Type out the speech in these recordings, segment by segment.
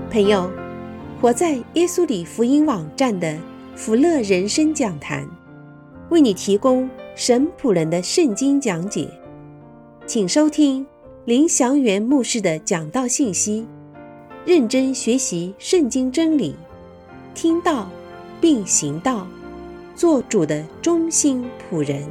朋友，活在耶稣里福音网站的福乐人生讲坛，为你提供神仆人的圣经讲解，请收听林祥元牧师的讲道信息，认真学习圣经真理，听道并行道，做主的忠心仆人。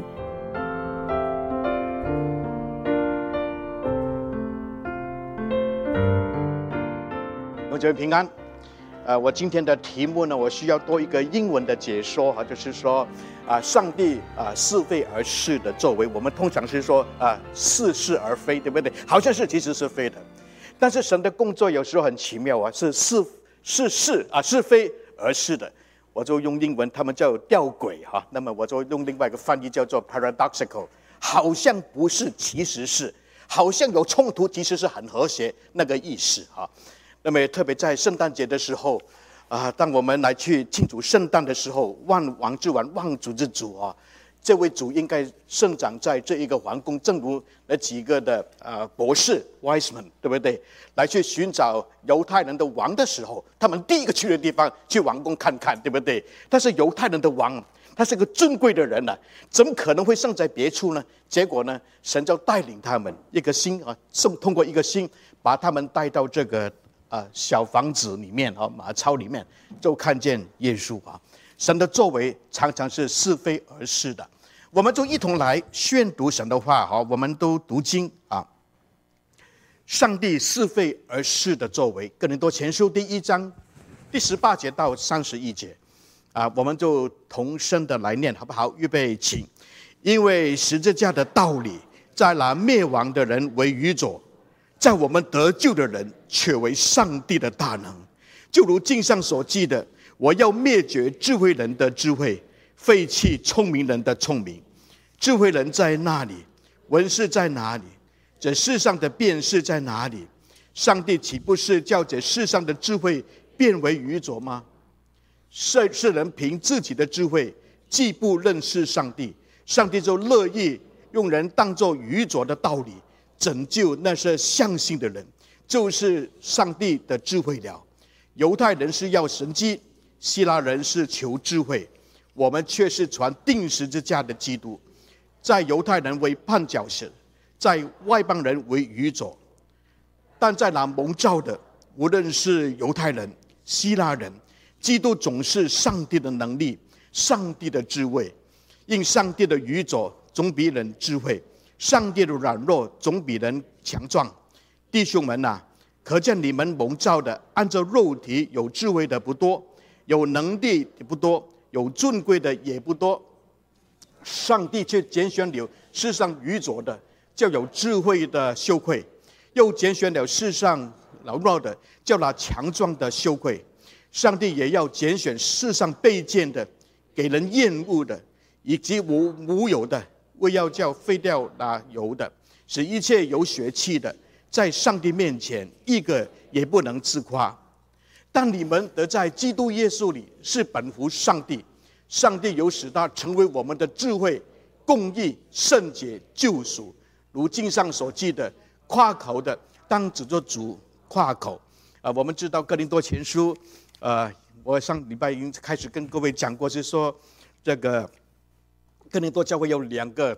各位平安。我今天的题目呢，我需要多一个英文的解说哈，就是说上帝是非而是的作为，我们通常是说似是而非，对不对？好像是，其实是非的。但是神的工作有时候很奇妙啊，是非而是的。我就用英文，他们叫吊诡哈。那么我就用另外一个翻译叫做 paradoxical， 好像不是，其实是；好像有冲突，其实是很和谐那个意思哈。那么特别在圣诞节的时候当我们来去庆祝圣诞的时候，万王之王、万主之主这位主应该生长在这一个皇宫，正如那几个的博士 wise men， 对不对？来去寻找犹太人的王的时候，他们第一个去的地方去王宫看看，对不对？但是犹太人的王，他是个尊贵的人怎么可能会生在别处呢？结果呢，神就带领他们一个星通过一个星，把他们带到这个小房子里面马槽里面，就看见耶稣神的作为常常是是非而是的。我们就一同来宣读神的话我们都读经上帝是非而是的作为，哥林多前书第1章第18节到31节我们就同声的来念，好不好？预备起。因为十字架的道理，在那灭亡的人为愚拙，在我们得救的人却为上帝的大能。就如经上所记的，我要灭绝智慧人的智慧，废弃聪明人的聪明。智慧人在哪里？文士在哪里？这世上的辩士在哪里？上帝岂不是叫这世上的智慧变为愚拙吗？世人凭自己的智慧既不认识上帝，上帝就乐意用人当作愚拙的道理拯救那些相信的人，就是上帝的智慧了。犹太人是要神迹，希腊人是求智慧，我们却是传钉十字架的基督。在犹太人为绊脚石，在外邦人为愚拙，但在那蒙召的，无论是犹太人、希腊人，基督总是上帝的能力，上帝的智慧。因上帝的愚拙总比人智慧，上帝的软弱总比人强壮。弟兄们可见你们蒙召的，按照肉体有智慧的不多，有能力的不多，有尊贵的也不多。上帝却拣选了世上愚拙的，叫有智慧的羞愧；又拣选了世上柔弱的，叫那强壮的羞愧。上帝也要拣选世上卑贱的，给人厌恶的，以及无有的，为要叫废掉那有的，使一切有血气的，在上帝面前一个也不能自夸。但你们得在基督耶稣里是本乎上帝，上帝有使他成为我们的智慧、公义、圣洁、救赎。如经上所记的，夸口的当指着主夸口。我们知道哥林多前书我上礼拜已经开始跟各位讲过，是说这个哥林多教会有2个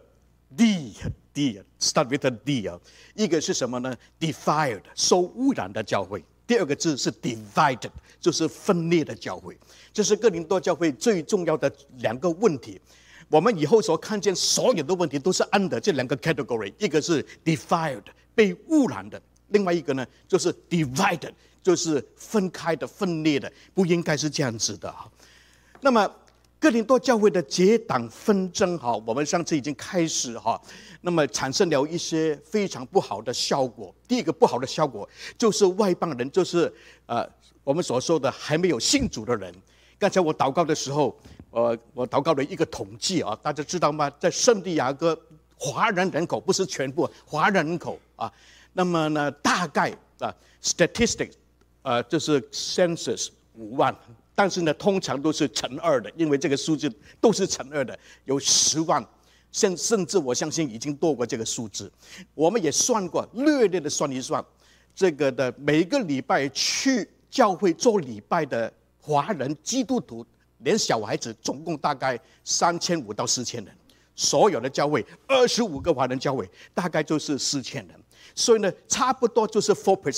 D start with a D 一个是什么呢？ defiled 受污染的教会。第二个字是 divided， 就是分裂的教会。这是哥林多教会最重要的2个问题。我们以后所看见所有的问题都是 under 这2个 category， 一个是 defiled 被污染的，另外一个呢就是 divided 就是分开的、分裂的，不应该是这样子的。那么哥林多教会的结党纷争我们上次已经开始那么产生了一些非常不好的效果。第一个不好的效果就是外邦人，就是我们所说的还没有信主的人。刚才我祷告的时候我祷告了一个统计大家知道吗？在圣地亚哥华人人口，不是全部华人人口那么呢大概statistics就是 census 5万，但是呢通常都是乘2的，因为这个数字都是乘2的，有10万，甚至我相信已经多过这个数字。我们也算过，略略的算一算，这个的每个礼拜去教会做礼拜的华人基督徒，连小孩子总共大概3500到4000人。所有的教会25个华人教会大概就是4000人，所以呢，差不多就是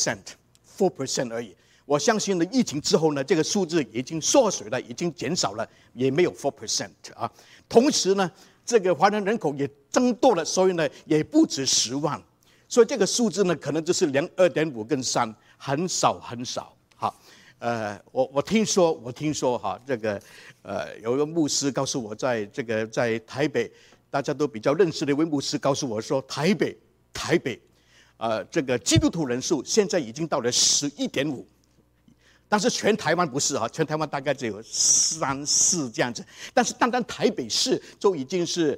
4% 而已。我相信呢，疫情之后呢，这个数字已经缩水了，已经减少了，也没有 4% 啊。同时呢，这个华人人口也增多了，所以呢，也不止10万。所以这个数字呢，可能就是2.5跟3，很少很少。好，我听说哈，这个有一个牧师告诉我，在台北，大家都比较认识的一位牧师告诉我说，台北，这个基督徒人数现在已经到了11.5，但是全台湾不是啊，全台湾大概只有3、4这样子，但是单单台北市就已经是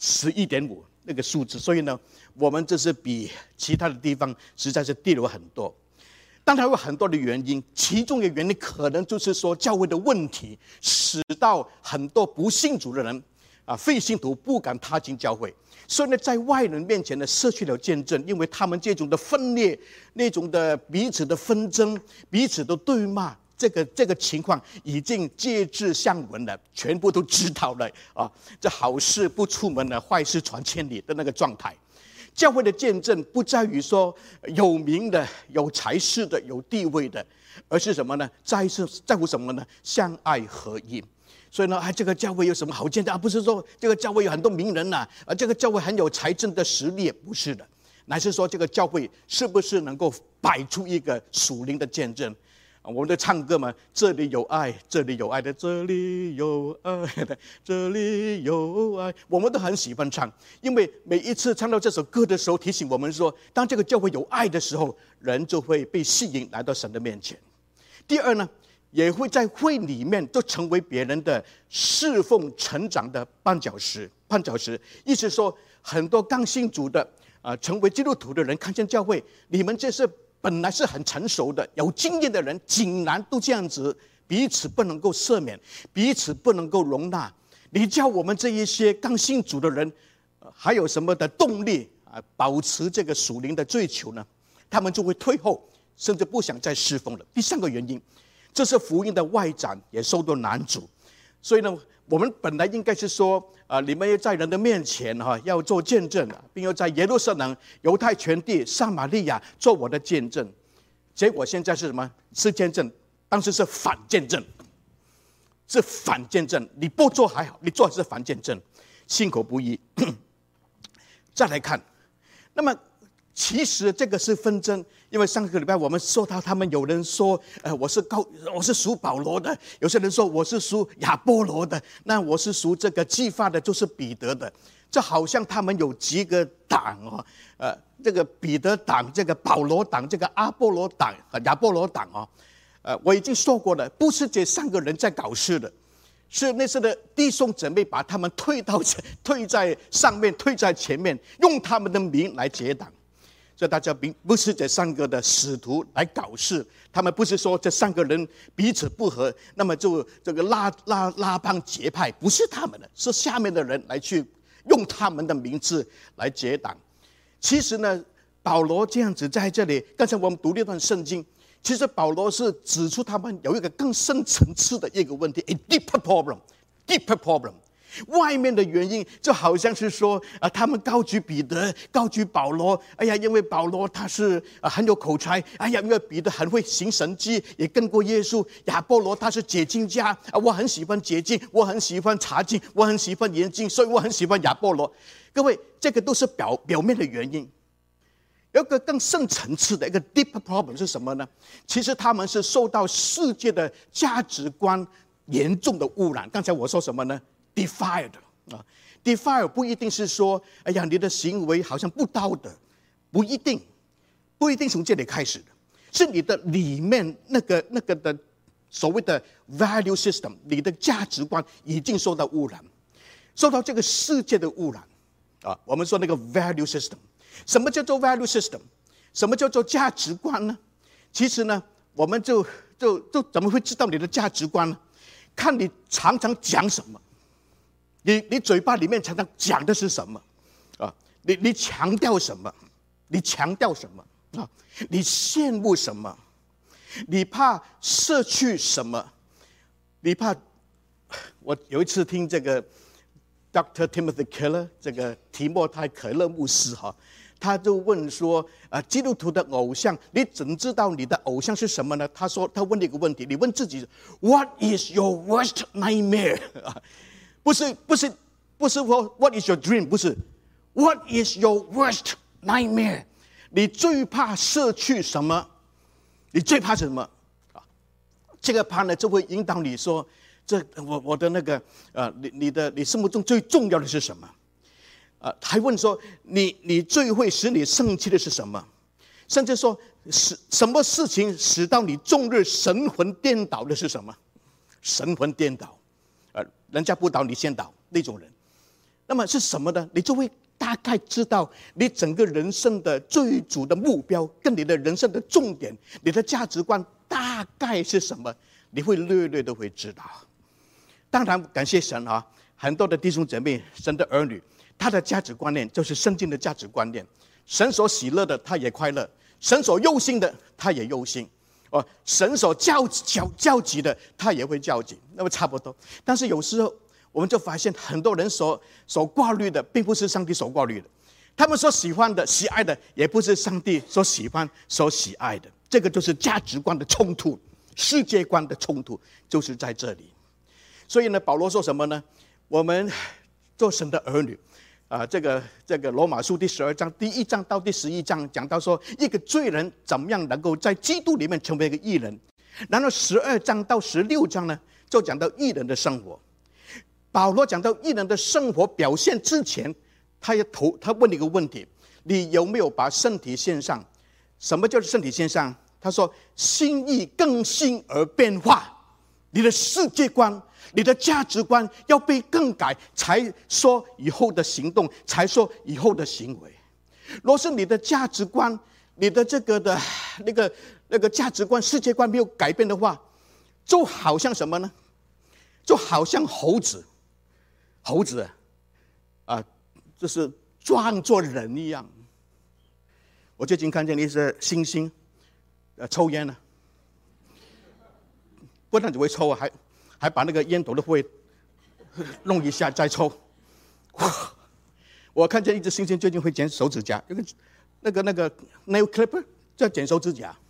11.5那个数字，所以呢，我们这是比其他的地方实在是低了很多。当然有很多的原因，其中的原因可能就是说教会的问题，使到很多不信主的人非信徒不敢踏进教会，所以呢，在外人面前呢失去了见证，因为他们这种的分裂，那种的彼此的纷争，彼此的对骂，这个情况已经皆知巷闻了，全部都知道了啊！这好事不出门了，坏事传千里的那个状态。教会的见证不在于说有名的、有才识的、有地位的，而是什么呢？在乎什么呢？相爱合一。所以呢，这个教会有什么好见证？不是说这个教会有很多名人呐，这个教会很有财政的实力，不是的，乃是说这个教会是不是能够摆出一个属灵的见证？我们的唱歌嘛，这里有爱，这里有爱的，这里有爱的，这里有爱，我们都很喜欢唱，因为每一次唱到这首歌的时候，提醒我们说，当这个教会有爱的时候，人就会被吸引来到神的面前。第二呢，也会在会里面就成为别人的侍奉成长的绊脚石。意思说，很多刚信主的成为基督徒的人，看见教会，你们这是本来是很成熟的、有经验的人，竟然都这样子，彼此不能够赦免，彼此不能够容纳。你叫我们这一些刚信主的人，还有什么的动力保持这个属灵的追求呢？他们就会退后，甚至不想再侍奉了。第三个原因，这是福音的外展也受到难阻。所以呢，我们本来应该是说，你们要在人的面前要做见证，并要在耶路撒冷、犹太全地、撒玛利亚做我的见证。结果现在是什么？是见证，当时是反见证，是反见证。你不做还好，你做是反见证，心口不一。再来看，那么其实这个是纷争，因为上个礼拜我们说到，他们有人说，我是属保罗的，有些人说我是属亚波罗的，那我是属这个基法的，就是彼得的。这好像他们有几个党这个彼得党、这个保罗党、这个阿波罗党、亚波罗党我已经说过了，不是这3个人在搞事的，是那时的弟兄姊妹把他们推在上面，推在前面，用他们的名来结党。所以大家不是这3个的使徒来搞事，他们不是说这3个人彼此不和，那么就这个拉帮结派，不是他们的，是下面的人来去用他们的名字来结党。其实呢，保罗这样子在这里，刚才我们读了一段圣经，其实保罗是指出他们有一个更深层次的一个问题 ，a deeper problem。外面的原因就好像是说他们高举彼得，高举保罗，因为保罗他是很有口才，因为彼得很会行神迹，也跟过耶稣。亚波罗他是解经家，我很喜欢解经，我很喜欢查经，我很喜欢研经，所以我很喜欢亚波罗。各位，这个都是表面的原因。有一个更深层次的一个 deep problem 是什么呢？其实他们是受到世界的价值观严重的污染。刚才我说什么呢？defiled defiled 不一定是说，你的行为好像不道德，不一定从这里开始的，是你的里面那个的所谓的 value system， 你的价值观已经受到污染，受到这个世界的污染我们说那个 value system， 什么叫做 value system？ 什么叫做价值观呢？其实呢，我们就怎么会知道你的价值观呢？看你常常讲什么。你嘴巴里面常常讲的是什么你强调什么？你羡慕什么？ 你怕失去什么？你怕？我有一次听这个 Dr. Timothy Keller 这个提莫泰·可勒牧师他就问说基督徒的偶像，你怎知道你的偶像是什么呢？他问了一个问题，你问自己 What is your worst nightmare？ 不是说 What is your dream？ 不是 What is your worst nightmare？ 你最怕失去什么？你最怕什么？这个怕呢，就会引导你说，我的那个你心目中最重要的是什么？还问说你最会使你生气的是什么？甚至说什么事情使到你终日神魂颠倒的是什么？神魂颠倒，人家不倒你先倒那种人。那么是什么呢？你就会大概知道你整个人生的最主的目标，跟你的人生的重点，你的价值观大概是什么？你会略略的会知道。当然，感谢神很多的弟兄姐妹，神的儿女，他的价值观念就是圣经的价值观念。神所喜乐的，他也快乐；神所忧心的，他也忧心。神所焦急的，他也会焦急。那么差不多。但是有时候我们就发现，很多人所挂虑的，并不是上帝所挂虑的；他们所喜欢的、喜爱的，也不是上帝所喜欢、所喜爱的。这个就是价值观的冲突，世界观的冲突，就是在这里。所以呢，保罗说什么呢？我们做神的儿女，这个罗马书第12章第1章到第11章讲到说，一个罪人怎么样能够在基督里面成为一个义人。然后12章到16章呢，就讲到义人的生活。保罗讲到义人的生活表现之前，他问了一个问题：你有没有把身体献上？什么叫身体献上？他说：心意更新而变化，你的世界观、你的价值观要被更改，才说以后的行动，才说以后的行为。若是你的价值观、你的这个的那个价值观、世界观没有改变的话，就好像什么呢？就好像猴子就是装作人一样。我最近看见一只猩猩抽烟了，不但只会抽还把那个烟头都会弄一下再抽。我看见一只猩猩最近会剪手指甲，那个 nail clipper 在剪手指甲，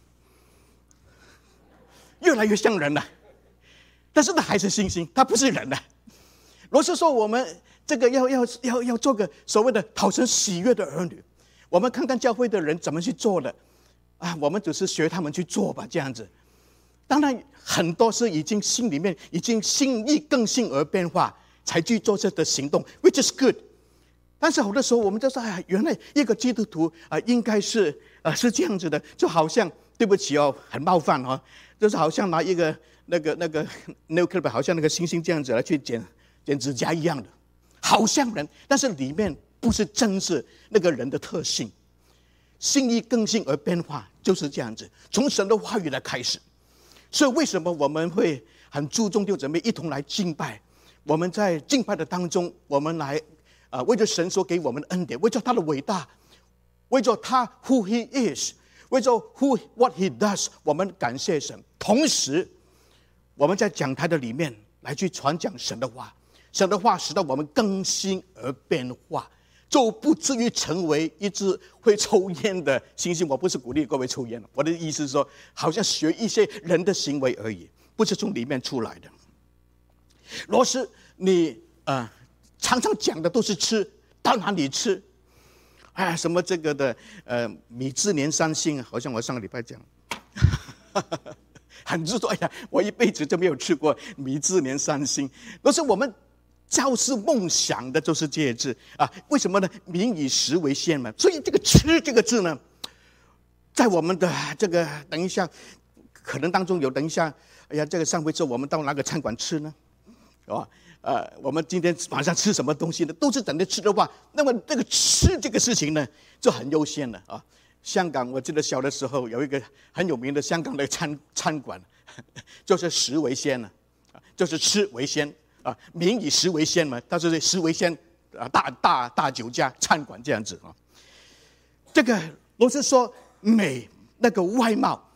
越来越像人了。但是那还是猩猩，它不是人了。若是说我们这个要做个所谓的讨神喜悦的儿女，我们看看教会的人怎么去做的我们只是学他们去做吧，这样子。当然很多是已经心里面已经心意更新而变化，才去做这的行动 ，which is good。但是好多时候我们就说，原来一个基督徒应该是这样子的，就好像对不起很冒犯就是好像拿一个那个 nail clipper， 好像那个猩猩这样子来去剪指甲一样的，好像人，但是里面不是真是那个人的特性。心意更新而变化就是这样子，从神的话语来开始。所以为什么我们会很注重弟兄姊妹一同来敬拜？我们在敬拜的当中，我们来为着神所给我们的恩典，为着他的伟大，为着他 who he is， 为着 what he does， 我们感谢神。同时我们在讲台的里面来去传讲神的话，神的话使到我们更新而变化，就不至于成为一只会抽烟的猩猩。我不是鼓励各位抽烟，我的意思是说，好像学一些人的行为而已，不是从里面出来的。若是你常常讲的都是吃，到哪里吃？什么这个的米芝莲三星，好像我上个礼拜讲，很多说我一辈子就没有吃过米芝莲三星。若是我们教是梦想的就是这些字为什么呢？民以食为先嘛。所以这个吃这个字呢，在我们的这个等一下可能当中有等一下，这个上回之后我们到哪个餐馆吃呢？是吧？我们今天晚上吃什么东西呢？都是等着吃的话，那么这个吃这个事情呢，就很优先了香港我记得小的时候有一个很有名的香港的餐馆，就是食为先了，就是吃为先民以食为先嘛，它是食为先大酒家餐馆这样子这个若是说美那个外貌，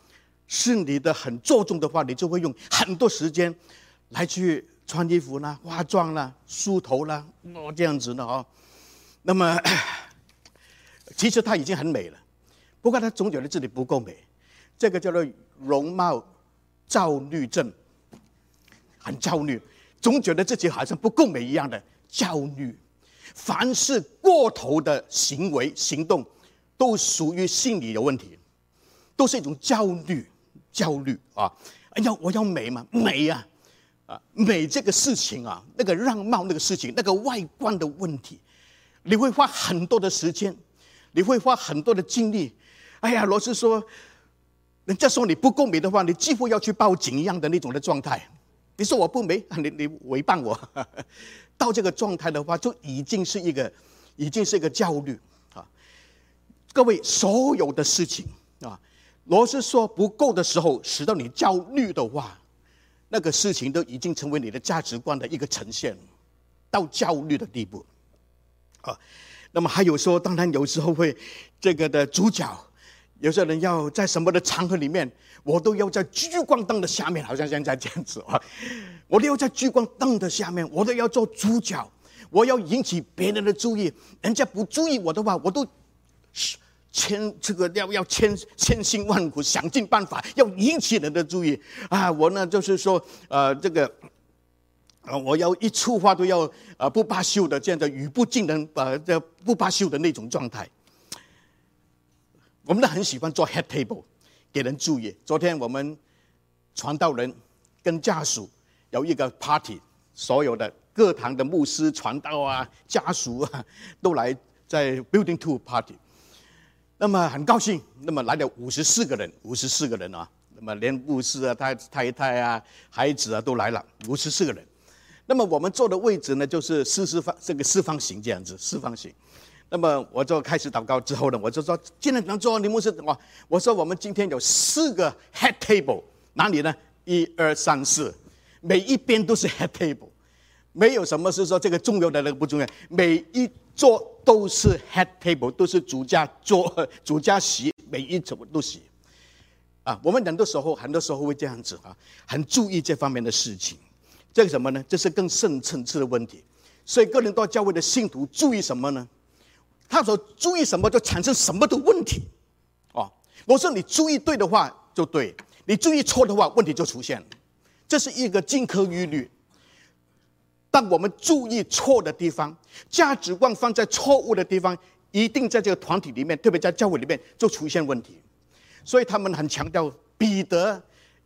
是你的很着重的话，你就会用很多时间来去穿衣服啦、化妆啦、梳头啦，这样子的那么其实她已经很美了，不过她总觉得自己不够美，这个叫做容貌焦虑症，很焦虑，总觉得自己好像不够美一样的焦虑。凡是过头的行为行动，都属于心理有问题，都是一种焦虑啊！哎呀，我要美嘛，美啊！美这个事情啊，那个样貌那个事情，那个外观的问题，你会花很多的时间，你会花很多的精力。哎呀，老师说，人家说你不够美的话，你几乎要去报警一样的那种的状态。你说我不美，你诽谤我，到这个状态的话，就已经是一个焦虑啊！各位，所有的事情啊，罗斯说不够的时候，使到你焦虑的话，那个事情都已经成为你的价值观的一个呈现，到焦虑的地步啊。那么还有说，当然有时候会这个的主角，有些人要在什么的场合里面，我都要在聚光灯的下面，好像现在这样子啊，我都要在聚光灯的下面，我都要做主角，我要引起别人的注意，人家不注意我的话，我都要千辛万苦，想尽办法要引起人的注意啊！我呢就是说，我要一出话都要不罢休的这样的语不惊人，不罢休的那种状态。我们都很喜欢做 head table， 给人注意。昨天我们传道人跟家属有一个 party， 所有的各堂的牧师、传道啊、家属啊都来在 Building 2 party。那么很高兴，那么来了54个人啊，那么连牧师啊、太太啊、孩子啊都来了，54个人。那么我们坐的位置呢，就是四方形这样子，四方形。那么我就开始祷告之后呢，我就说今天能做，你牧师我说我们今天有4个 head table， 哪里呢？1、2、3、4，每一边都是 head table， 没有什么是说这个重要的那个不重要，每一桌都是 head table， 都是主家桌、主家席，每一桌都席。我们很多时候会这样子啊，很注意这方面的事情。这个什么呢？这是更深层次的问题。所以哥林多教会的信徒注意什么呢？他所注意什么，就产生什么的问题。我说你注意对的话就对，你注意错的话，问题就出现了。这是一个金科玉律。当我们注意错的地方，价值观放在错误的地方，一定在这个团体里面，特别在教会里面就出现问题。所以他们很强调彼得、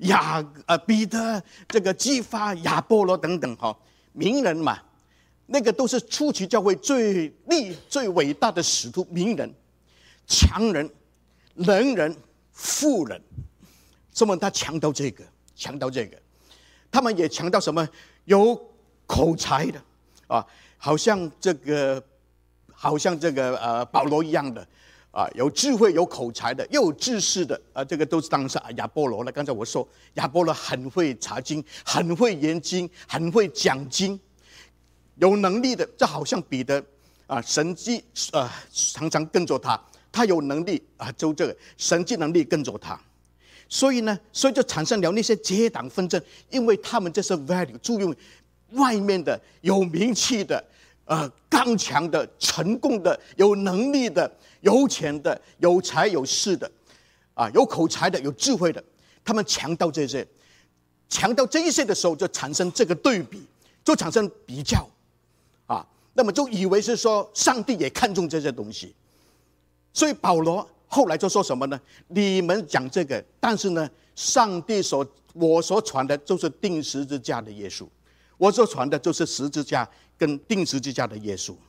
这个基法、亚波罗等等名人嘛，那个都是初期教会最伟大的使徒，名人、强人、能人、富人。所以他强调这个，他们也强调什么？有口才的好像这个保罗一样的有智慧、有口才的，又有知识的这个都是当然是亚波罗了。刚才我说亚波罗很会查经，很会研经，很会讲经，有能力的，这好像彼得神迹常常跟着他，他有能力就这个神迹能力跟着他。所以就产生了那些结党纷争，因为他们这是 value 注重外面的有名气的刚强的、成功的、有能力的、有钱的、有才有势的有口才的、有智慧的，他们强调这些的时候，就产生这个对比，就产生比较那么就以为是说上帝也看重这些东西。所以保罗后来就说什么呢？你们讲这个，但是呢，上帝我所传的就是钉十字架的耶稣，我所传的就是十字架跟钉十字架的耶稣。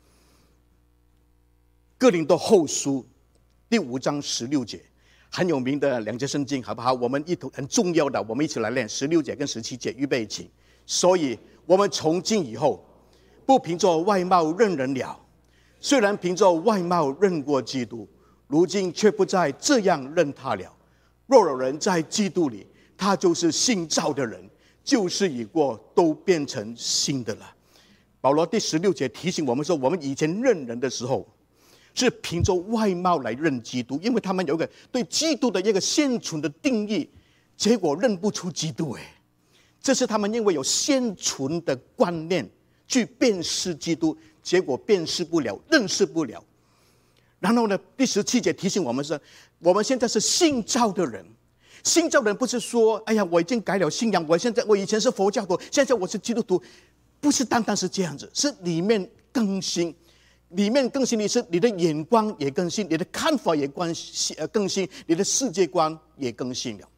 哥林多后书第5章16节，很有名的2节圣经，好不好？我们很重要的，我们一起来念16节跟17节，预备起。所以我们从今以后，不凭着外貌认人了，虽然凭着外貌认过基督，如今却不再这样认他了。若有人在基督里，他就是新造的人，旧事已过，都变成新的了。保罗第16节提醒我们说，我们以前认人的时候， 是凭着外貌来认基督，因为他们有一个对基督的一个现存的定义，结果认不出基督。这是他们因为有现存的观念去辨识基督，结果辨识不了，认识不了。然后呢，第17节提醒我们说，我们现在是信召的人。信召的人不是说，哎呀，我已经改了信仰，我以前是佛教徒，现在我是基督徒，不是单单是这样子，是里面更新。里面更新的是你的眼光也更新，你的看法也更新，你的世界观也更新了。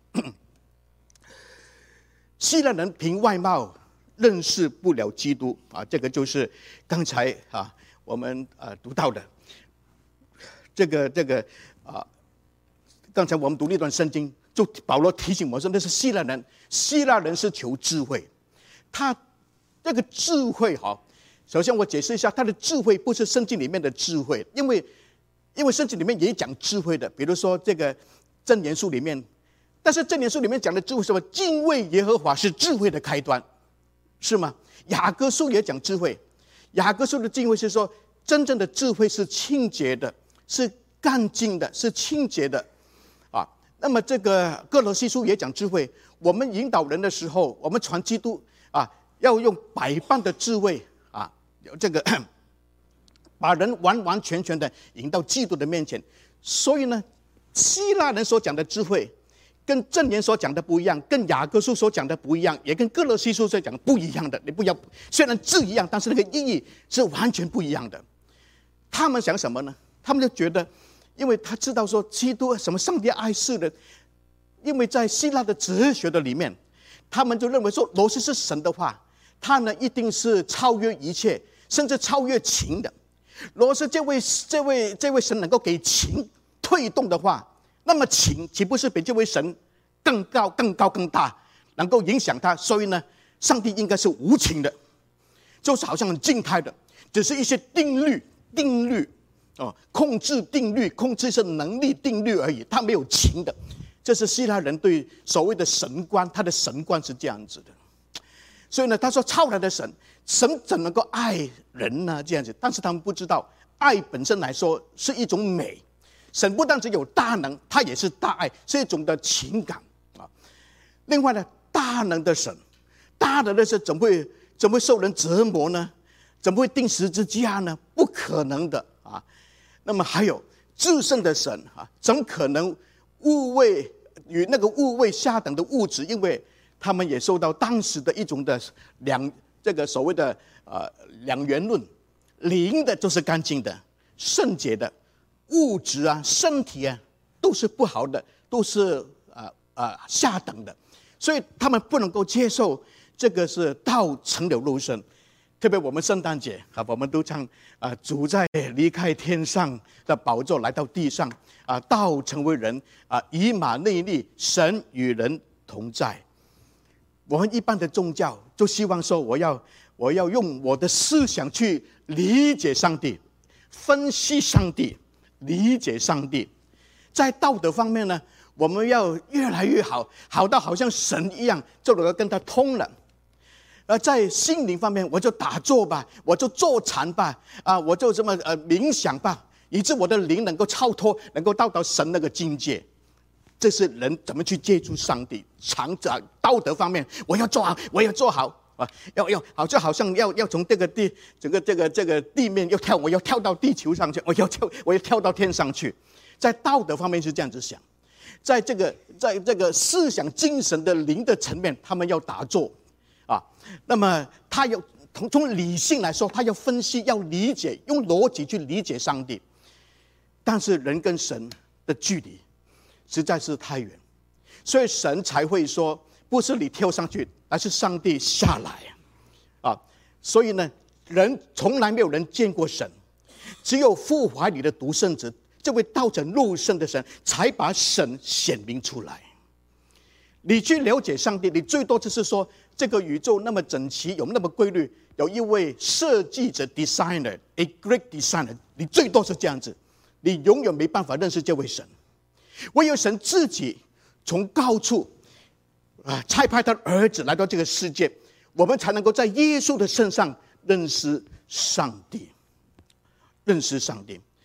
希腊人凭外貌认识不了基督啊，这个就是刚才我们读到的。这个刚才我们读了一段圣经，就保罗提醒我说，那是希腊人，希腊人是求智慧，他这个智慧首先我解释一下，他的智慧不是圣经里面的智慧，因为圣经里面也讲智慧的，比如说这个箴言书里面，但是箴言书里面讲的智慧是什么？敬畏耶和华是智慧的开端，是吗？雅各书也讲智慧，雅各书的敬畏是说，真正的智慧是清洁的，是干净的，是清洁的啊。那么这个哥罗西书也讲智慧，我们引导人的时候，我们传基督要用百般的智慧这个把人完完全全的引到基督的面前。所以呢，希腊人所讲的智慧跟箴言所讲的不一样，跟雅各书所讲的不一样，也跟哥罗西书所讲的不一样的。你不要，虽然字一样，但是那个意义是完全不一样的。他们想什么呢？他们就觉得，因为他知道说基督什么上帝爱世人，因为在希腊的哲学的里面，他们就认为说，若是神的话，他呢一定是超越一切，甚至超越情的。若是这位神能够给情推动的话，那么情岂不是比这位神更高、更高、更大，能够影响他？所以呢，上帝应该是无情的，就是好像很静态的，只是一些定律控制定律，控制是能力定律而已，他没有情的。这是希腊人对所谓的神观，他的神观是这样子的。所以呢，他说超然的神怎能够爱人呢？这样子，但是他们不知道，爱本身来说是一种美。神不但只有大能，他也是大爱，是一种的情感啊。另外呢，大能的神怎会受人折磨呢？怎么会钉十字架呢？不可能的啊。那么还有至圣的神怎可能与那个物位下等的物质？因为他们也受到当时的一种的这个所谓的两元论，灵的就是干净的、圣洁的，物质身体都是不好的，都是下等的，所以他们不能够接受这个是道成了肉身。特别我们圣诞节我们都唱主在离开天上的宝座来到地上道成为人以马内利，神与人同在。我们一般的宗教就希望说，我要用我的思想去理解上帝，分析上帝，理解上帝。在道德方面呢，我们要越来越好，好到好像神一样，就能够跟他通了。在心灵方面，我就打坐吧，我就坐禅吧，我就这么冥想吧，以致我的灵能够超脱，能够到神那个境界。这是人怎么去接触上帝。道德方面，我要做好，我要做好要就好像要从这个地面我要跳到地球上去，我要跳到天上去。在道德方面是这样子想，在这个思想精神的灵的层面，他们要打坐那么他要从理性来说，他要分析，要理解，用逻辑去理解上帝。但是人跟神的距离实在是太远，所以神才会说，不是你跳上去，而是上帝下来所以呢，从来没有人见过神，只有父怀里的独生子，这位道成肉身的神，才把神显明出来。你去了解上帝，你最多就是说，这个宇宙那么整齐，有那么规律，有一位设计者 designer，a great designer， 你最多是这样子，你永远没办法认识这位神。唯有神自己从高处差派他的儿子来到这个世界，我们才能够在耶稣的身上认识上帝，认识上帝。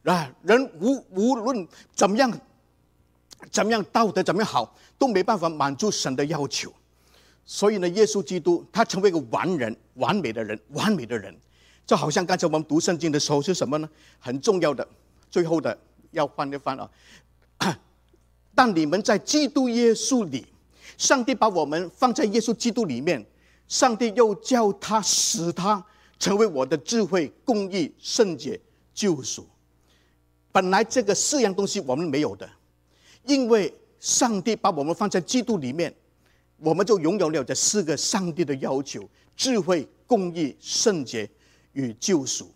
人无论怎么样道德怎么样好，都没办法满足神的要求。所以呢，耶稣基督他成为一个完美的人。就好像刚才我们读圣经的时候是什么呢？很重要的，最后的要翻一翻啊。但你们在基督耶稣里，上帝把我们放在耶稣基督里面，上帝又叫他使他成为我的智慧、公义、圣洁、救赎。本来这个4样东西我们没有的，因为上帝把我们放在基督里面，我们就拥有了这4个上帝的要求：智慧、公义、圣洁与救赎。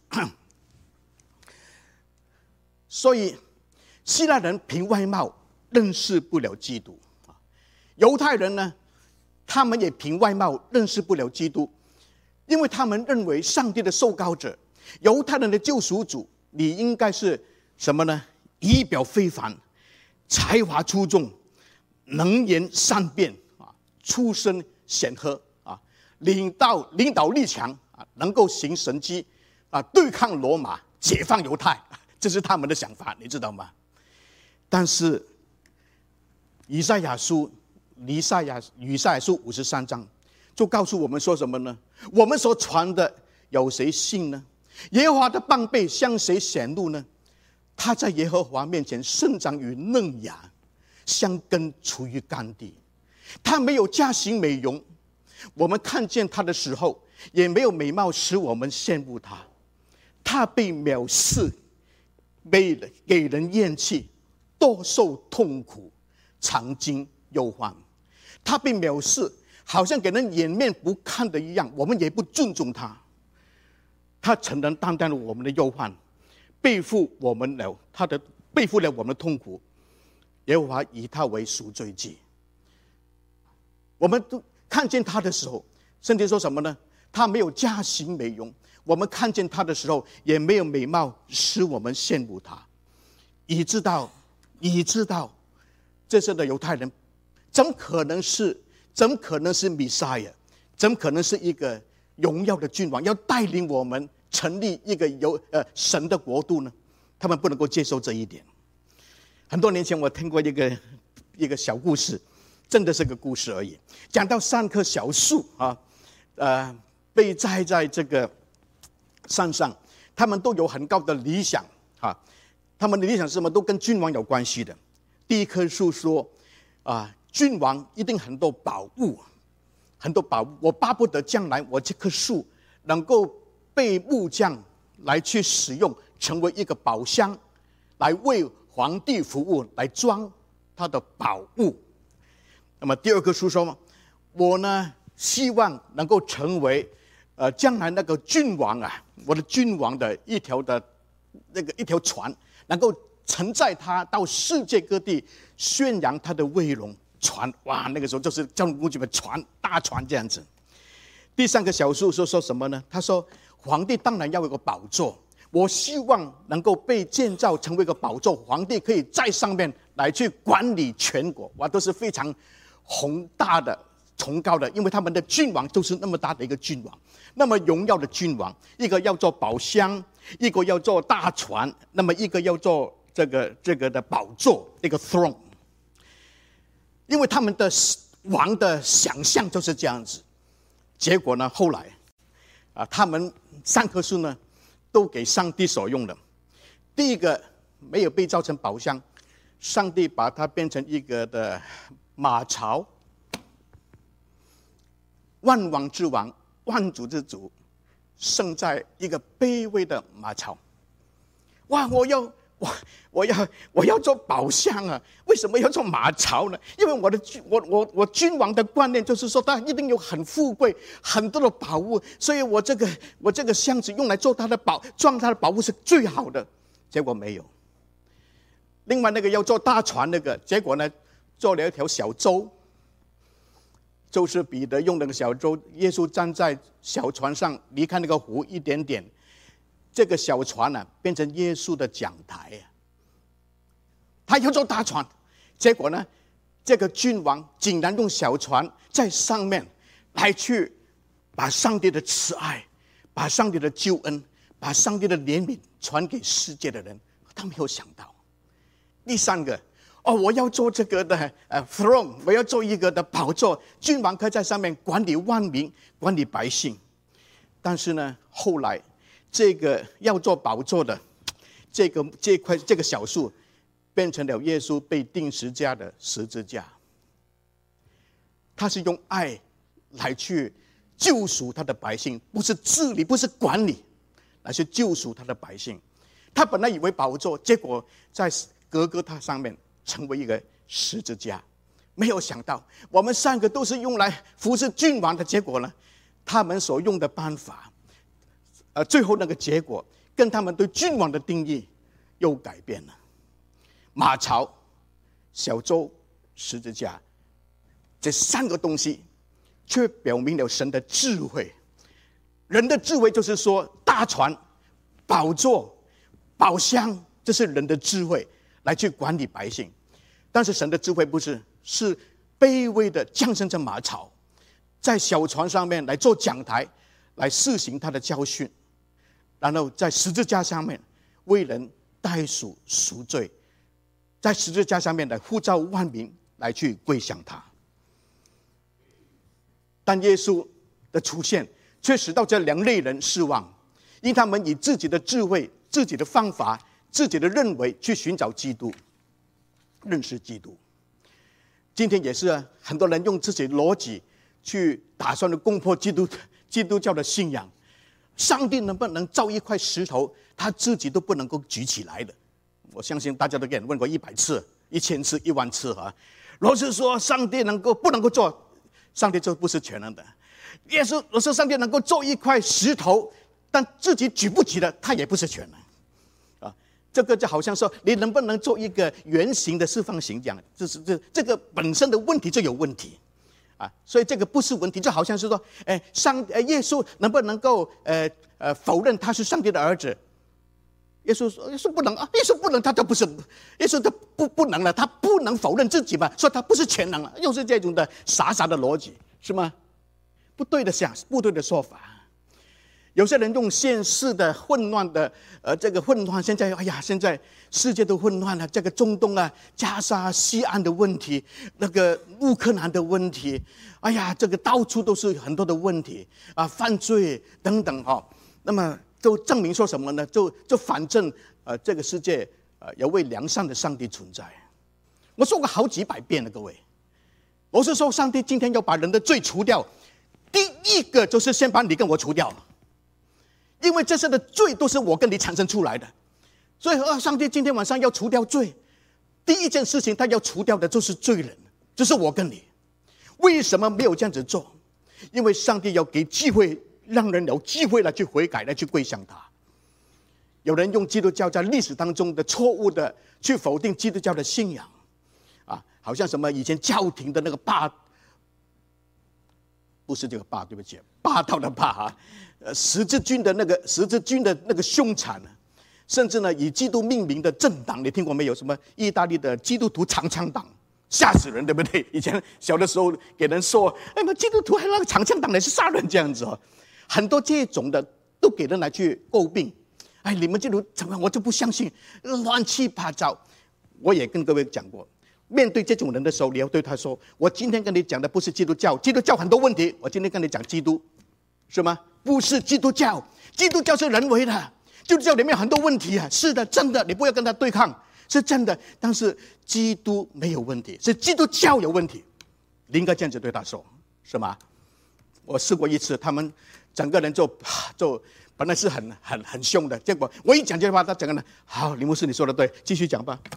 所以希腊人凭外貌认识不了基督，犹太人呢，他们也凭外貌认识不了基督，因为他们认为上帝的受膏者，犹太人的救赎主，你应该是什么呢？仪表非凡，才华出众，能言善辩，出身显赫，领导力强，能够行神迹，对抗罗马，解放犹太，这是他们的想法，你知道吗？但是以赛亚书53章就告诉我们说什么呢？我们所传的有谁信呢？耶和华的膀臂向谁显露呢？他在耶和华面前生长于嫩芽，像根出于干地。他没有佳形美容，我们看见他的时候，也没有美貌使我们羡慕他。他被藐视，给人厌弃，多受痛苦，常经忧患。他被藐视，好像给人掩面不看的一样，我们也不尊重他。他承担了我们的忧患，背负了我们的痛苦。耶和华以他为赎罪祭。我们都看见他的时候，圣经说什么呢？他没有佳形美容，我们看见他的时候，也没有美貌使我们羡慕他。以知道这些的犹太人怎么可能是弥赛亚，怎么可能是一个荣耀的君王，要带领我们成立一个神的国度呢？他们不能够接受这一点。很多年前我听过一个小故事，真的是个故事而已，讲到3棵小树被栽在这个山上，他们都有很高的理想他们的理想是什么？都跟君王有关系的。第一棵树说君王一定很多宝物，我巴不得将来我这棵树能够被木匠来去使用，成为一个宝箱，来为皇帝服务，来装他的宝物。那么第2棵树说，我呢希望能够成为将来那个君王我的君王的一条船，能够承载他到世界各地宣扬他的威荣。船，哇，那个时候就是叫木匠的船，大船这样子。第3个小树说什么呢？他说，皇帝当然要有个宝座，我希望能够被建造成为一个宝座，皇帝可以在上面来去管理全国。哇，都是非常宏大的、崇高的，因为他们的君王就是那么大的一个君王，那么荣耀的君王，一个要做宝箱，一个要做大船，那么一个要做这个的宝座，一个 throne。因为他们的王的想象就是这样子，结果呢，后来他们3棵树呢，都给上帝所用了。第一个没有被造成宝箱，上帝把它变成一个的马槽，万王之王，万主之主，生在一个卑微的马槽。哇，我要做宝箱为什么要做马槽呢？因为我君王的观念就是说，他一定有很富贵、很多的宝物，所以我这个箱子用来装他的宝物是最好的。结果没有。另外那个要做大船那个，结果呢，做了一条小舟，就是彼得用那个小舟，耶稣站在小船上，离开那个湖一点点。这个小船变成耶稣的讲台他要做大船，结果呢，这个君王竟然用小船在上面来去把上帝的慈爱、把上帝的救恩、把上帝的怜悯传给世界的人他没有想到。第三个，我要做这个的throne， 我要做一个的宝座，君王可以在上面管理万民，管理百姓。但是呢，后来这个要做宝座的这个小树，变成了耶稣被钉十字架的十字架。他是用爱来去救赎他的百姓，不是治理，不是管理，来去救赎他的百姓。他本来以为宝座，结果在各各他上面成为一个十字架。没有想到，我们三个都是用来服侍君王的，结果呢，他们所用的办法，最后那个结果跟他们对君王的定义又改变了。马槽、小舟、十字架，这三个东西却表明了神的智慧。人的智慧就是说，大船、宝座、宝箱，这是人的智慧来去管理百姓。但是神的智慧不是，是卑微的降生在马槽，在小船上面来做讲台，来施行他的教训，然后在十字架上面为人代赎赎罪，在十字架上面来呼召万民来去归向他。但耶稣的出现却使到这两类人失望，因他们以自己的智慧、自己的方法、自己的认为去寻找基督，认识基督。今天也是很多人用自己的逻辑去打算的攻破基督教的信仰。上帝能不能造一块石头，他自己都不能够举起来的？我相信大家都给人问过100次、1000次、10000次哈。若是说上帝不能够做，上帝就不是全能的。耶稣若是上帝能够做一块石头，但自己举不起的，他也不是全能。这个就好像说，你能不能做一个圆形的四方形这样，这个本身的问题就有问题所以这个不是问题，就好像是说，耶稣能不能够否认他是上帝的儿子？耶稣说，耶稣不能啊，耶稣不能，他就不是，耶稣他不能了，他不能否认自己嘛，说他不是全能了，又是这种的傻的逻辑，是吗？不对的不对的说法。有些人用现世的混乱的这个混乱，现在现在世界都混乱了，这个中东加沙西岸的问题，那个乌克兰的问题，这个到处都是很多的问题犯罪等等那么就证明说什么呢？就反正这个世界有位良善的上帝存在。我说过好几百遍了，各位，我是说上帝今天要把人的罪除掉，第一个就是先把你跟我除掉。因为这些的罪都是我跟你产生出来的，所以上帝今天晚上要除掉罪，第一件事情他要除掉的就是罪人，就是我跟你。为什么没有这样子做？因为上帝要给机会，让人有机会来去悔改，来去归向他。有人用基督教在历史当中的错误的去否定基督教的信仰好像什么以前教廷的那个不是这个对不起，霸道的霸十字军的那个凶残甚至呢以基督命名的政党，你听过没有？什么意大利的基督徒长枪党，吓死人，对不对？以前小的时候给人说，基督徒还那个长枪党来是杀人这样子很多这种的都给人来去诟病。你们基督怎么样？我就不相信，乱七八糟。我也跟各位讲过，面对这种人的时候，你要对他说：我今天跟你讲的不是基督教，基督教很多问题，我今天跟你讲基督，是吗？不是基督教，基督教是人为的，基督教里面很多问题是的，真的，你不要跟他对抗，是真的。但是基督没有问题，是基督教有问题，你应该这样子对他说，是吗？我试过一次，他们整个人就本来是很凶的，结果我一讲这句话，他整个人好，林牧师你说的对，继续讲吧。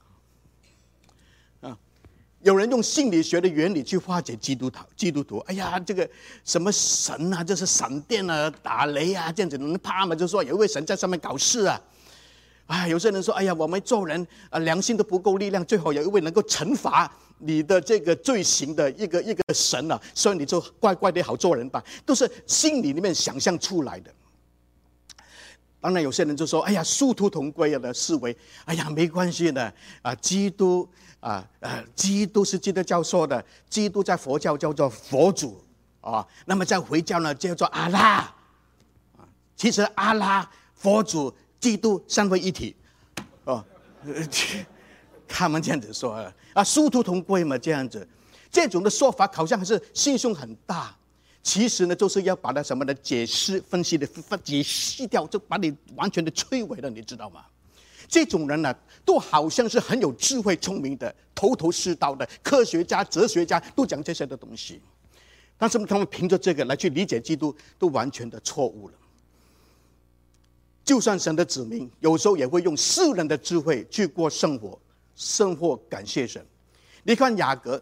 有人用心理学的原理去化解基督徒，这个什么神这是闪电打雷这样子，人怕嘛，就说有一位神在上面搞事有些人说，我们做人良心都不够力量，最好有一位能够惩罚你的这个罪行的一个神所以你就乖乖的好做人吧，都是心里面想象出来的。当然有些人就说，殊途同归的思维，没关系的基督是基督教说的，基督在佛教叫做佛祖那么在回教呢叫做阿拉其实阿拉、佛祖、基督三位一体他们这样子说殊途同归嘛，这样子，这种的说法好像还是心胸很大，其实呢，就是要把它什么的解释、分析的解析掉，就把你完全的摧毁了，你知道吗？这种人呢，都好像是很有智慧、聪明的、头头是道的科学家、哲学家，都讲这些的东西，但是他们凭着这个来去理解基督，都完全的错误了。就算神的子民，有时候也会用世人的智慧去过生活，生活感谢神。你看雅各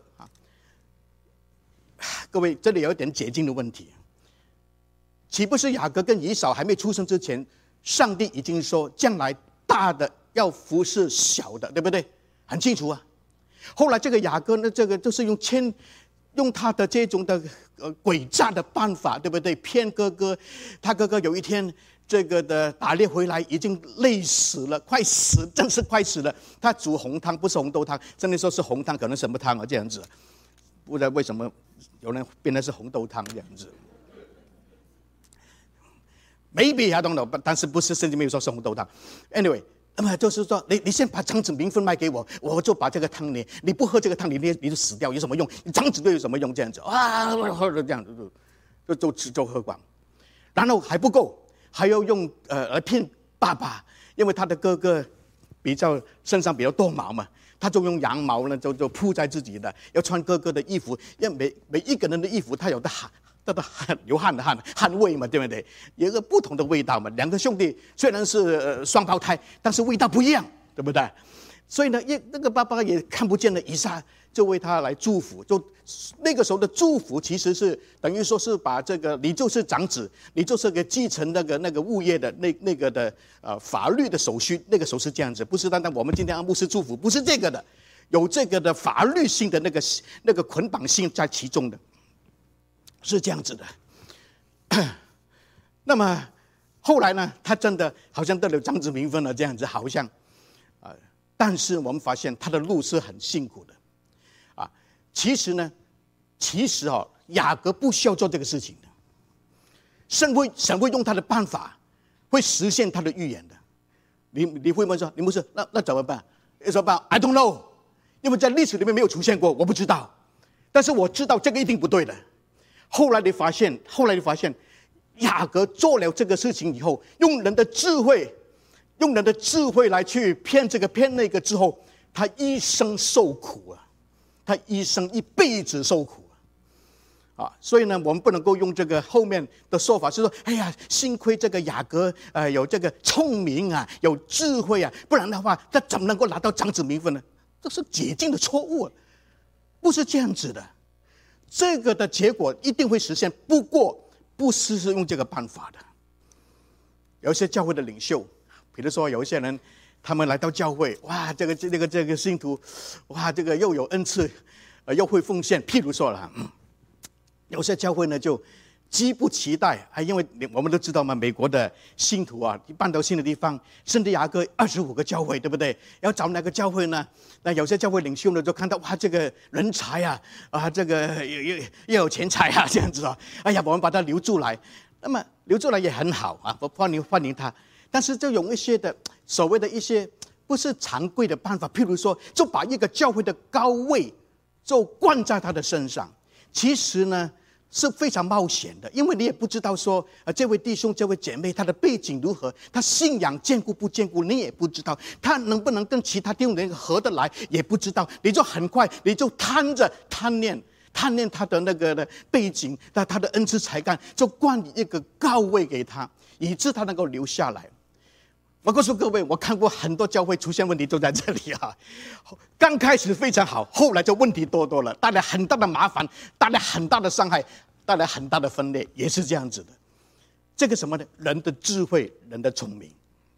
各位，这里有一点解经的问题，岂不是雅各跟以扫还没出生之前，上帝已经说将来大的要服侍小的，对不对？很清楚啊。后来这个雅各呢，这个就是用他的这种的诡诈的办法，对不对？骗哥哥，他哥哥有一天这个的打猎回来，已经累死了，快死，真是快死了。他煮红汤，不是红豆汤，真的说是红汤，可能什么汤这样子，不知道为什么有人变成是红豆汤这样子。Maybe I don't know， 但是不是圣经没有说是红豆汤。Anyway， 那么就是说，你先把长子名分卖给我，我就把这个汤你不喝这个汤，你就死掉，有什么用？你长子对有什么用？这样子喝这样子就喝光，然后还不够，还要用来骗爸爸，因为他的哥哥身上比较多毛嘛，他就用羊毛呢就铺在自己的，要穿哥哥的衣服，因为每一个人的衣服他有的流汗的汗味嘛，对不对？有一个不同的味道嘛。两个兄弟虽然是双胞胎，但是味道不一样，对不对？所以呢，那个爸爸也看不见了以撒，就为他来祝福。就那个时候的祝福，其实是等于说是把这个你就是长子，你就是个继承那个物业的那个的法律的手续，那个时候是这样子，不是单单我们今天按牧师祝福，不是这个的，有这个的法律性的那个捆绑性在其中的。是这样子的，那么后来呢，他真的好像得了长子名分了，这样子好像，但是我们发现他的路是很辛苦的，其实雅各不需要做这个事情的，神会用他的办法，会实现他的预言的。你会问说，你牧师，那怎么办？怎么办 ？I don't know， 因为在历史里面没有出现过，我不知道，但是我知道这个一定不对的。后来你发现，雅各做了这个事情以后，用人的智慧来去骗这个骗那个之后，他一生受苦啊，他一生一辈子受苦所以呢，我们不能够用这个后面的说法，是说，哎呀，幸亏这个雅各有这个聪明啊，有智慧啊，不然的话，他怎么能够拿到长子名分呢？这是解经的错误不是这样子的。这个的结果一定会实现，不过不是用这个办法的。有一些教会的领袖，比如说有一些人，他们来到教会，哇，这个信徒，哇，这个又有恩赐，又会奉献。譬如说了，有些教会呢就极不期待因为我们都知道嘛，美国的信徒搬到新的地方，圣地亚哥25个教会，对不对？要找哪个教会呢？那有些教会领袖呢，就看到哇，这个人才这个又有钱财这样子哎呀，我们把他留住来。那么留出来也很好欢迎他。但是就有一些的所谓的一些不是常规的办法，譬如说，就把一个教会的高位就灌在他的身上。其实呢，是非常冒险的，因为你也不知道说这位弟兄、这位姐妹他的背景如何，他信仰坚固不坚固，你也不知道，他能不能跟其他弟兄人合得来，也不知道。你就很快，你就贪念他的那个的背景，他的恩赐才干，就灌一个高位给他，以致他能够留下来。我告诉各位，我看过很多教会出现问题都在这里刚开始非常好，后来就问题多了，带来很大的麻烦，带来很大的伤害，带来很大的分裂，也是这样子的。这个什么呢？人的智慧，人的聪明，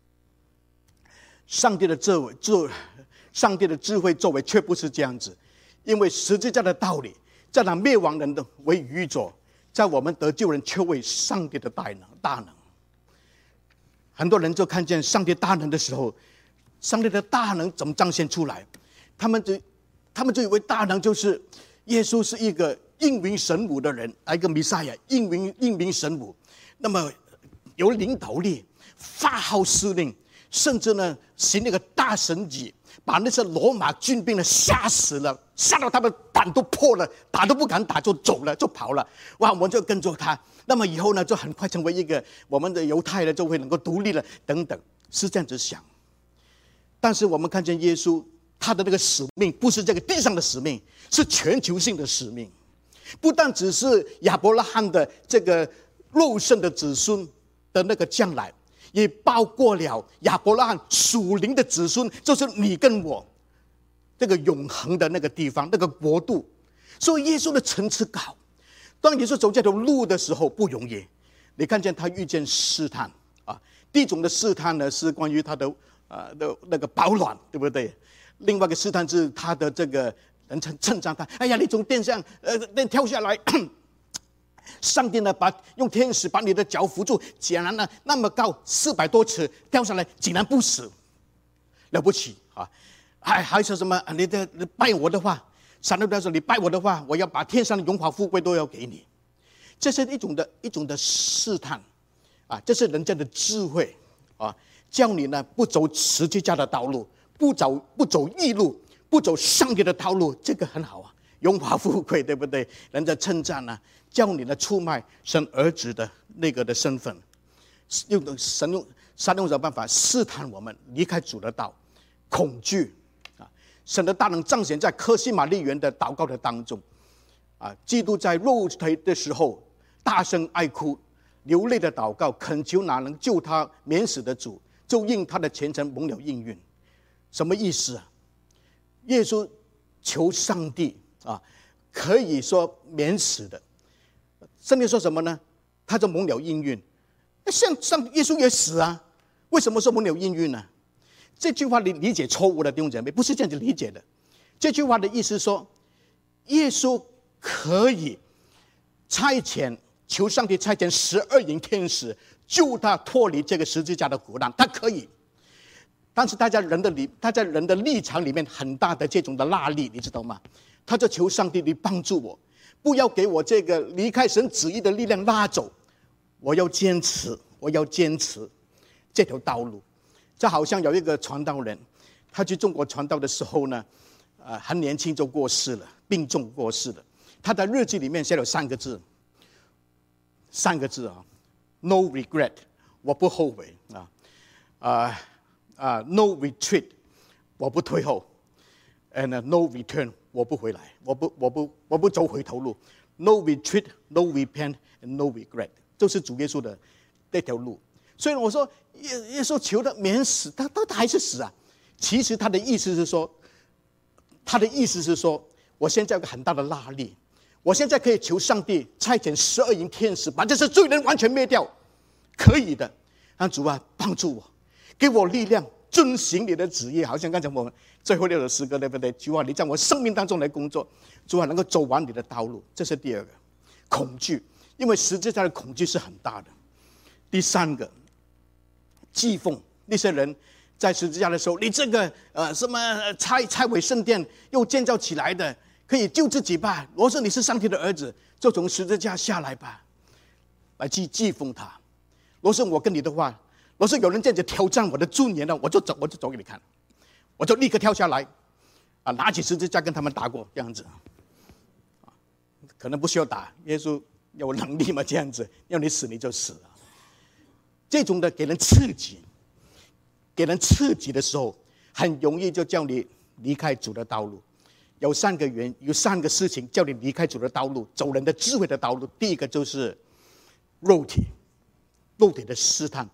上帝的智慧作为却不是这样子。因为十字架的道理，在那灭亡人的为愚拙，在我们得救人却为上帝的大能。很多人就看见上帝大能的时候，上帝的大能怎么彰显出来？他们就以为大能就是耶稣是一个应允神母的人，一个弥赛亚应允神母，那么有领导力，发号施令， 甚至呢行那个大神迹，把那些罗马军兵呢吓死了，吓到他们胆都破了，打都不敢打，就走了，就跑了。哇，我们就跟着他。那么以后呢，就很快成为一个我们的犹太人就会能够独立了，等等，是这样子想。但是我们看见耶稣他的那个使命，不是这个地上的使命，是全球性的使命。不但只是亚伯拉罕的这个肉身的子孙的那个将来，也包括了亚伯拉罕属灵的子孙，就是你跟我这个永恒的那个地方，那个国度。所以耶稣的层次高。当耶稣走这条路的时候不容易，你看见他遇见试探啊。第一种的试探呢是关于他的那个保暖，对不对？另外一个试探是他的这个人称赞他，哎呀，你从殿上跳下来，上帝呢用天使把你的脚扶住，竟然呢那么高400多尺掉下来，竟然不死，了不起啊！还说什么你拜我的话，上帝说你拜我的话，我要把天上的荣华富贵都要给你。这是一种的试探啊，这是人家的智慧啊，叫你呢不走十字架的道路，不走义路，不走上帝的道路，这个很好啊，荣华富贵，对不对？人家称赞呢，叫你呢出卖神儿子的那个的身份，神用什么办法试探我们离开主的道？恐惧啊！神的大能彰显在科西玛丽园的祷告的当中啊，基督在肉体的时候大声哀哭，流泪的祷告，恳求哪能救他免死的主，就应他的虔诚蒙了应允。什么意思啊？耶稣求上帝啊，可以说免死的。圣经说什么呢？他就蒙了应允。像耶稣也死啊，为什么说蒙了应允呢？这句话你理解错误了，弟兄姐妹，不是这样子理解的。这句话的意思说，耶稣可以求上帝差遣12营天使救他脱离这个十字架的苦难，他可以。但是他在人的立场里面很大的这种的拉力，你知道吗？他就求上帝你帮助我，不要给我这个离开神旨意的力量拉走，我要坚持这条道路。这好像有一个传道人，他去中国传道的时候呢，很年轻就过世了，病重过世了。他的日记里面写了3个字啊 ，No regret， 我不后悔No retreat， 我不退后 ，and no return， 我不回来，我不走回头路 ，No retreat， No repent， and no regret， 就是主耶稣的那条路。所以我说耶稣求他免死，他还是死啊。其实他的意思是说，我现在有个很大的拉力，我现在可以求上帝差遣12营天使把这些罪人完全灭掉，可以的。让主啊帮助我，给我力量，遵行你的旨意。好像刚才我们最后6首诗歌，对不对？主啊，你在我生命当中来工作，主啊能够走完你的道路。这是第2个，恐惧，因为实际上的恐惧是很大的。第3个。讥讽那些人在十字架的时候，你这个什么拆毁圣殿又建造起来的，可以救自己吧？若是你是上帝的儿子，就从十字架下来吧，来讥讽他。若是我跟你的话，若是有人这样子挑战我的尊严呢，我就走给你看，我就立刻跳下来啊，拿起十字架跟他们打过这样子。可能不需要打，耶稣有能力嘛？这样子要你死你就死了。这种的给人刺激的时候，很容易就叫你离开主的道路。有3个事情叫你离开主的道路，走人的智慧的道路。第一个就是肉体的试探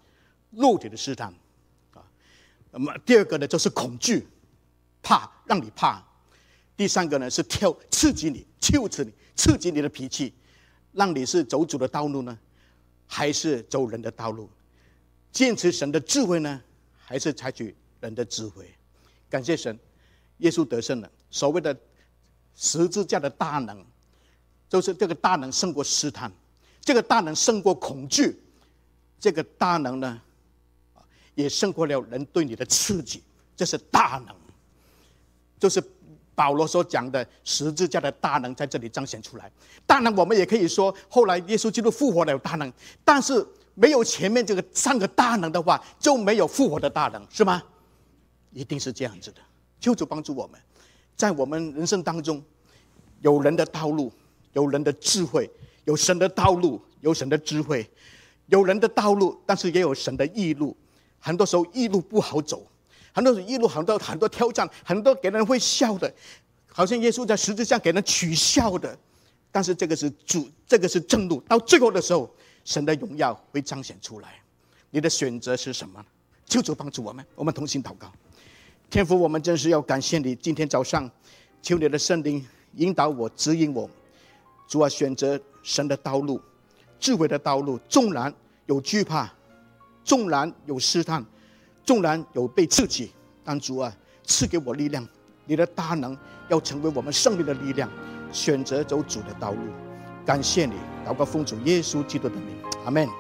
啊。那么第2个呢，就是恐惧，让你怕。第3个呢是刺激你的脾气，让你是走主的道路呢，还是走人的道路？坚持神的智慧呢，还是采取人的智慧？感谢神，耶稣得胜了。所谓的十字架的大能，就是这个大能胜过试探，这个大能胜过恐惧，这个大能呢，也胜过了人对你的刺激。这是大能，就是保罗所讲的十字架的大能在这里彰显出来。当然我们也可以说，后来耶稣基督复活了有大能，但是没有前面这个3个大能的话，就没有复活的大能，是吗？一定是这样子的。求主帮助我们，在我们人生当中，有人的道路，有人的智慧，有神的道路，有神的智慧，有人的道路，但是也有神的义路。很多时候义路不好走，很多时候义路很多挑战，很多给人会笑的，好像耶稣在十字架给人取笑的。但是这个是主，这个是正路。到最后的时候，神的荣耀会彰显出来。你的选择是什么呢？求主帮助我们，我们同心祷告。天父，我们真是要感谢你，今天早上求你的圣灵引导我，指引我。主啊，选择神的道路，智慧的道路，纵然有惧怕，纵然有试探，纵然有被刺激，但主啊，赐给我力量，你的大能要成为我们生命的力量，选择走主的道路。感谢你，祷告奉主耶稣基督的名，阿们。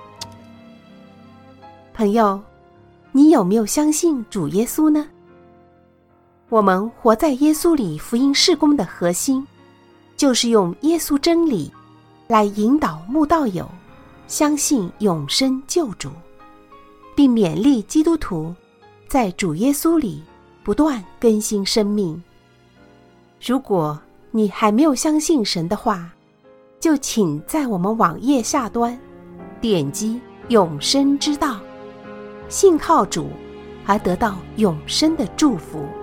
朋友，你有没有相信主耶稣呢？我们活在耶稣里福音事工的核心，就是用耶稣真理来引导慕道友相信永生救主，并勉励基督徒在主耶稣里不断更新生命。如果你还没有相信神的话，就请在我们网页下端点击永生之道，信靠主而得到永生的祝福。